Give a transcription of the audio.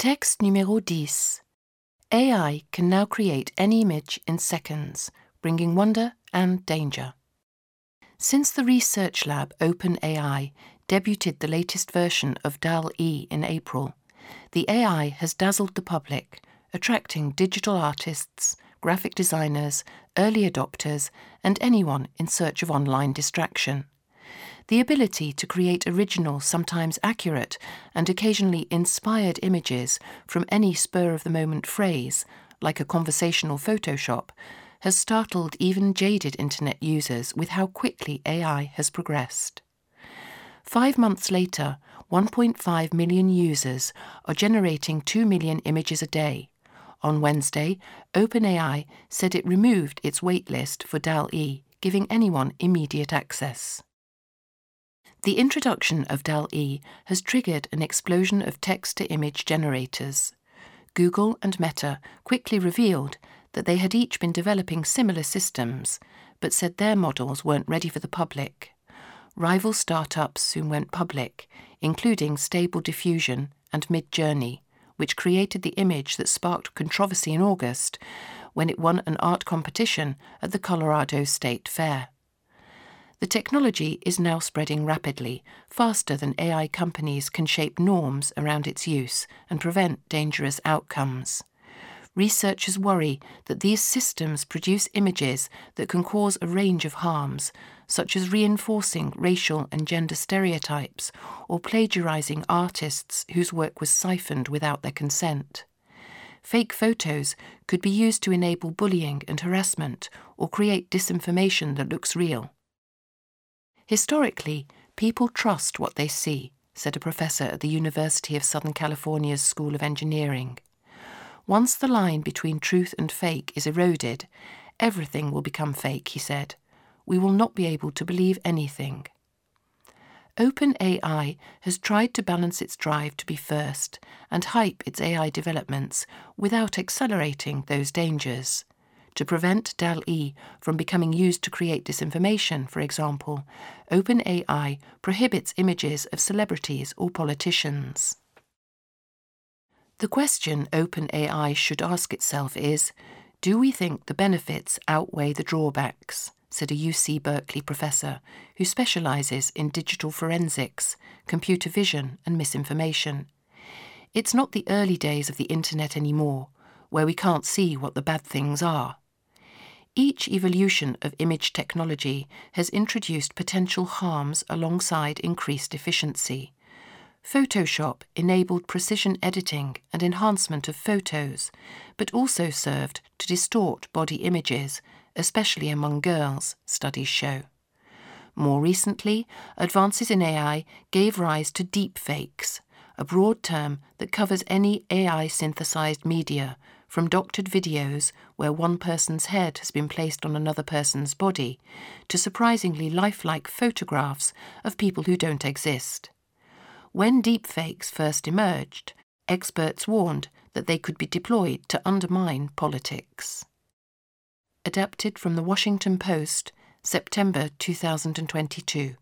Texte numéro 10. AI can now create any image in seconds, bringing wonder and danger. Since the research lab OpenAI debuted the latest version of DALL-E in April, the AI has dazzled the public, attracting digital artists, graphic designers, early adopters, and anyone in search of online distraction. The ability to create original, sometimes accurate, and occasionally inspired images from any spur-of-the-moment phrase, like a conversational Photoshop, has startled even jaded internet users with how quickly AI has progressed. 5 months later, 1.5 million users are generating 2 million images a day. On Wednesday, OpenAI said it removed its waitlist for DALL-E, giving anyone immediate access. The introduction of DALL-E has triggered an explosion of text-to-image generators. Google and Meta quickly revealed that they had each been developing similar systems, but said their models weren't ready for the public. Rival startups soon went public, including Stable Diffusion and Midjourney, which created the image that sparked controversy in August when it won an art competition at the Colorado State Fair. The technology is now spreading rapidly, faster than AI companies can shape norms around its use and prevent dangerous outcomes. Researchers worry that these systems produce images that can cause a range of harms, such as reinforcing racial and gender stereotypes or plagiarizing artists whose work was siphoned without their consent. Fake photos could be used to enable bullying and harassment or create disinformation that looks real. Historically, people trust what they see, said a professor at the University of Southern California's School of Engineering. Once the line between truth and fake is eroded, everything will become fake, he said. We will not be able to believe anything. OpenAI has tried to balance its drive to be first and hype its AI developments without accelerating those dangers. To prevent DALL-E from becoming used to create disinformation, for example, OpenAI prohibits images of celebrities or politicians. The question OpenAI should ask itself is, do we think the benefits outweigh the drawbacks, said a UC Berkeley professor who specializes in digital forensics, computer vision and misinformation. It's not the early days of the internet anymore, where we can't see what the bad things are. Each evolution of image technology has introduced potential harms alongside increased efficiency. Photoshop enabled precision editing and enhancement of photos, but also served to distort body images, especially among girls, studies show. More recently, advances in AI gave rise to deepfakes, a broad term that covers any AI-synthesized media, from doctored videos where one person's head has been placed on another person's body, to surprisingly lifelike photographs of people who don't exist. When deepfakes first emerged, experts warned that they could be deployed to undermine politics. Adapted from The Washington Post, September 2022.